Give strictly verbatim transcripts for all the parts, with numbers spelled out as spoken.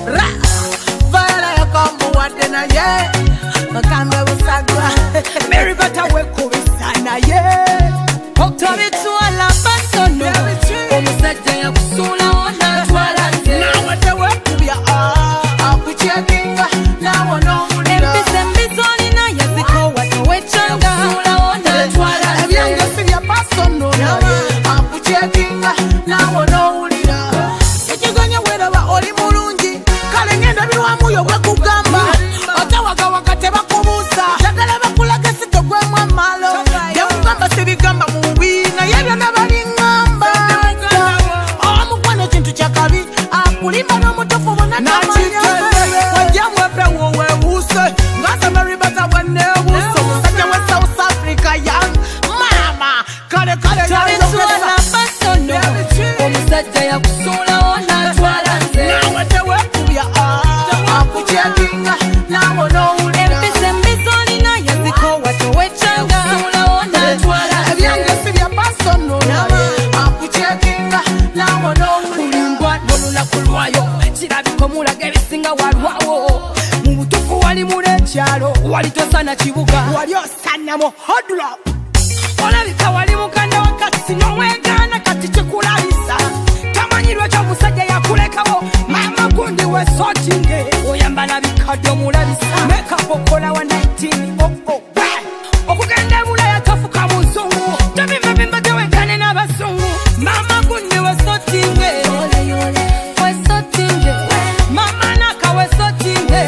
Ra Viola yakambu wate na ye Makambe usagwa Mary bata weku isana ye Tobi tuwala basono Omusajja ya kusula ona twala ze Nawe te weku ya Akuchekinga Nawe no mulira Mpise mbizoni na yaziko wate wechanga Kusula ona twala ze Ebyange sivya basono Akuchekinga Nawe no mulira Sechiganya weraba oli mulungi Kale ngenda biwamu yo wekugamba Otawaga wakate bakubusa Jagala bakulage sito gwe mwamalo Yewugamba sibigamba mubi Na yebyo nabalingamba Omukwano kintu kyakabi Akulimba n'omutofu bona namanya Wajamwe pe wowe wuse Ngasa meribata wene wuse Musajja we South Africa young Mama Kale kale ya Tabituala basono Omusajja ya kusula ona twala ze Nawe tewe kubya Akuchekinga Nawe no ulira Mpise mbizoni na yaziko wate wechanga Kusula ona twala ze Ebyange sibya basono Akuchekinga Nawe no ulira Kulimbwa n'olunaku lwayo kirabika omulaga ebisinga walwawo mu butuufu wali mulekyalo wali tosana kibuga Wali osana mu hodula olabika wali mukanda wakati n'omwegaana kati kikulabisa tamanyi lwekyo omusajja yakulekawo mama gundi wesotinge oyambala bikadde omulabisa mekapu okola wa nineteen oh oh okugenda ebulaya tofuka muzungu tobimabimba tewekane n'abazungu mama gundi wesotinge wesotinge mama naka wesotinge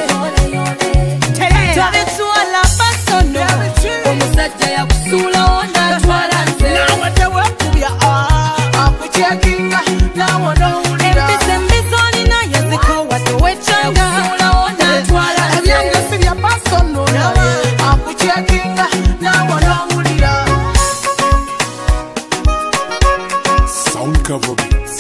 tabituala basono omusajja yakusula ona twala ze Nawe tewe kubya Akuchekinga Nawe no ulira Mpise mbizoni na yaziko wate wechanga Kusula ona twala ze Ebyange sibya basono Akuchekinga Nawe no ulira Sound cover beats.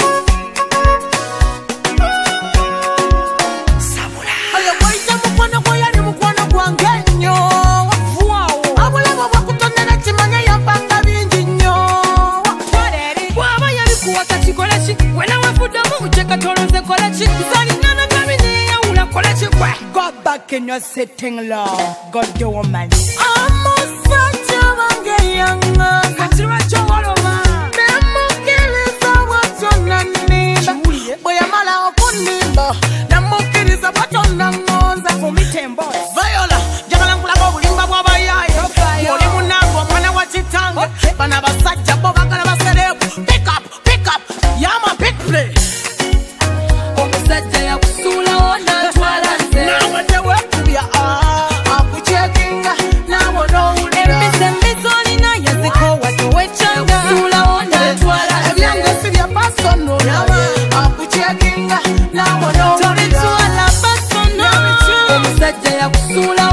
Oyo gwaita mukwano gwo yali mukwano gwange nnyo Abulamu bwakutonera kimanya yampanga bingi nnyo bwaba yabikuwa kakikole ki wena wafuddamu ujeka toloze kole ki zalinana gabi neyawula kole ki gwe Go back in your sitting love God the woman Amusajja wange yanga kati lwakyo woloma Nemukiriza bwatyo nanimba Bwe yamala okunimba Namukiriza bwatyo nangonza fumitembo Viola, njagala nkulaga obulimba bw'abayaaye Oli munange omwana wa kitange Bano abasajja bo bagala baserebu Pick up, pick up, yama pick play omusajja yakusula ona twala ze Nawe tewe kubya Akuchekinga Nawe no ulira Mpise mbizoni na yaziko wate wechanga Kusula ona twala ze Ebyange sibya basono Akuchekinga Nawe no ulira tabituala basono omusajja yakusula